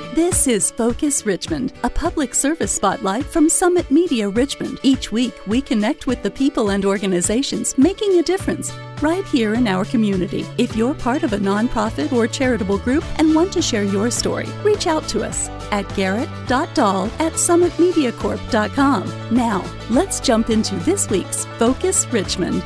This is Focus Richmond, a public service spotlight from Summit Media Richmond. Each week, we connect with the people and organizations making a difference right here in our community. If you're part of a nonprofit or charitable group and want to share your story, reach out to us at garrett.dahl@summitmediacorp.com. Now, let's jump into this week's Focus Richmond.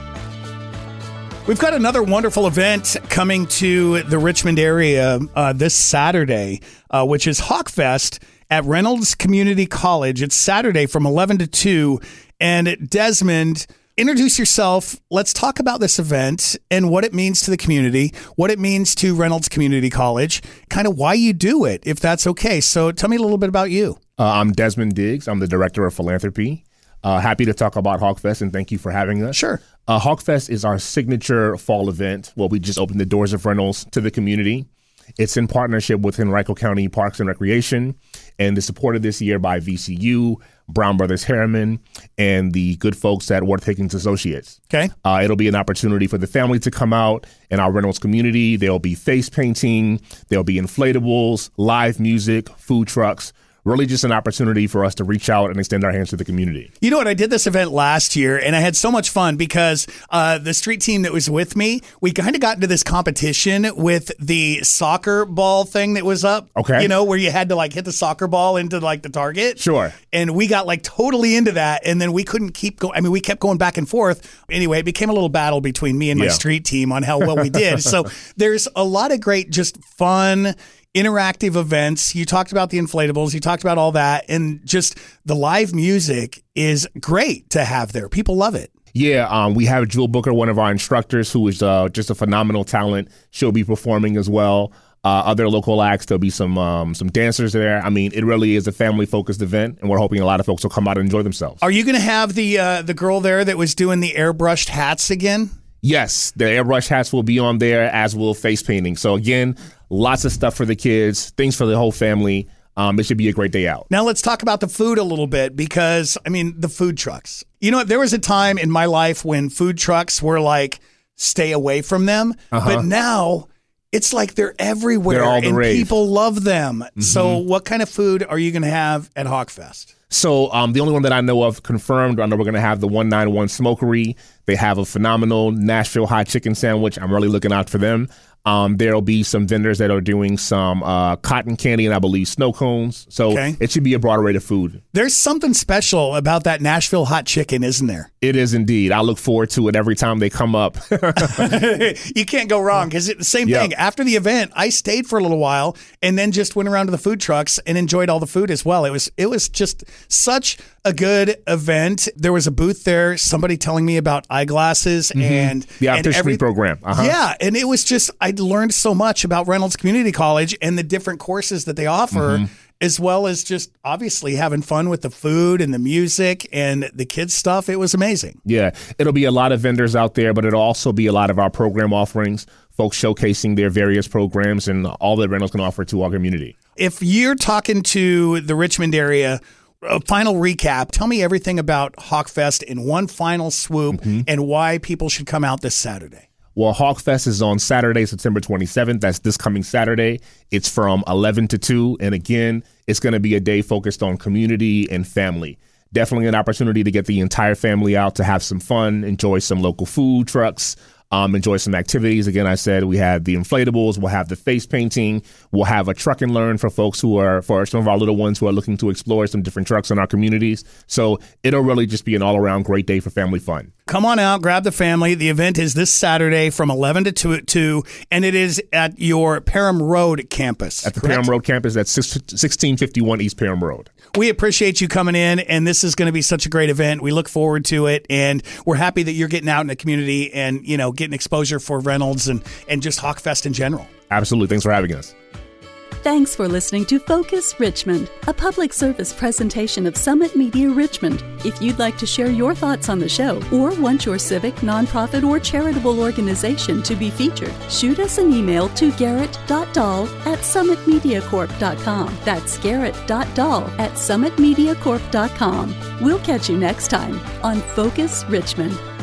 We've got another wonderful event coming to the Richmond area this Saturday, which is Hawkfest at Reynolds Community College. It's Saturday from 11 to 2. And Desmond, introduce yourself. Let's talk about this event and what it means to the community, what it means to Reynolds Community College, kind of why you do it, if that's okay. So tell me a little bit about you. I'm Desmond Diggs. I'm the Director of Philanthropy. Happy to talk about Hawkfest, and thank you for having us. Sure. Hawkfest is our signature fall event where we just opened the doors of Reynolds to the community. It's in partnership with Henrico County Parks and Recreation, and is supported this year by VCU, Brown Brothers Harriman, and the good folks at Worth Higgins Associates. Okay. It'll be an opportunity for the family to come out in our Reynolds community. There'll be face painting, there'll be inflatables, live music, food trucks. Really just an opportunity for us to reach out and extend our hands to the community. You know what? I did this event last year, and I had so much fun because the street team that was with me, we kind of got into this competition with the soccer ball thing that was up. Okay. You know, where you had to like hit the soccer ball into like the target. Sure. And we got like totally into that, and then we couldn't keep going. I mean, we kept going back and forth. Anyway, it became a little battle between me and my street team on how well we did. So there's a lot of great, just fun, interactive events. You talked about the inflatables, you talked about all that, and just the live music is great to have there. People love it. Yeah, we have Jewel Booker, one of our instructors, who is just a phenomenal talent. She'll be performing as well. Other local acts, there'll be some dancers there. I mean, it really is a family-focused event, and we're hoping a lot of folks will come out and enjoy themselves. Are you going to have the girl there that was doing the airbrushed hats again? Yes, the airbrush hats will be on there, as will face painting. So again, lots of stuff for the kids, things for the whole family. It should be a great day out. Now let's talk about the food a little bit because, I mean, the food trucks. You know, there was a time in my life when food trucks were like, stay away from them. But now it's like they're everywhere. They're all the rage. People love them. Mm-hmm. So what kind of food are you going to have at Hawkfest? So the only one that I know of confirmed, I know we're going to have the 191 Smokery. They have a phenomenal Nashville hot chicken sandwich. I'm really looking out for them. There'll be some vendors that are doing some cotton candy and I believe snow cones. So It should be a broad array of food. There's something special about that Nashville hot chicken, isn't there? It is indeed. I look forward to it every time they come up. You can't go wrong because it's the same thing. After the event, I stayed for a little while and then just went around to the food trucks and enjoyed all the food as well. It was just such a good event. There was a booth there, somebody telling me about eyeglasses and the optician program. Yeah, and it was just, I learned so much about Reynolds Community College and the different courses that they offer, as well as just obviously having fun with the food and the music and the kids stuff. It was amazing. Yeah, it'll be a lot of vendors out there, but it'll also be a lot of our program offerings, folks showcasing their various programs and all that Reynolds can offer to our community. If you're talking to the Richmond area, a final recap, tell me everything about Hawkfest in one final swoop and why people should come out this Saturday. Well, Hawkfest is on Saturday, September 27th. That's this coming Saturday. It's from 11 to 2. And again, it's going to be a day focused on community and family. Definitely an opportunity to get the entire family out to have some fun, enjoy some local food trucks, enjoy some activities. Again, I said we have the inflatables, we'll have the face painting, we'll have a truck and learn for folks for some of our little ones who are looking to explore some different trucks in our communities. So it'll really just be an all-around great day for family fun. Come on out, grab the family. The event is this Saturday from 11 to 2, and it is at your Parham Road campus. At the Parham Road campus at 1651 East Parham Road. We appreciate you coming in, and this is going to be such a great event. We look forward to it, and we're happy that you're getting out in the community and, you know, getting exposure for Reynolds and just Hawkfest in general. Absolutely. Thanks for having us. Thanks for listening to Focus Richmond, a public service presentation of Summit Media Richmond. If you'd like to share your thoughts on the show or want your civic, nonprofit, or charitable organization to be featured, shoot us an email to garrett.dahl@summitmediacorp.com. That's garrett.dahl@summitmediacorp.com. We'll catch you next time on Focus Richmond.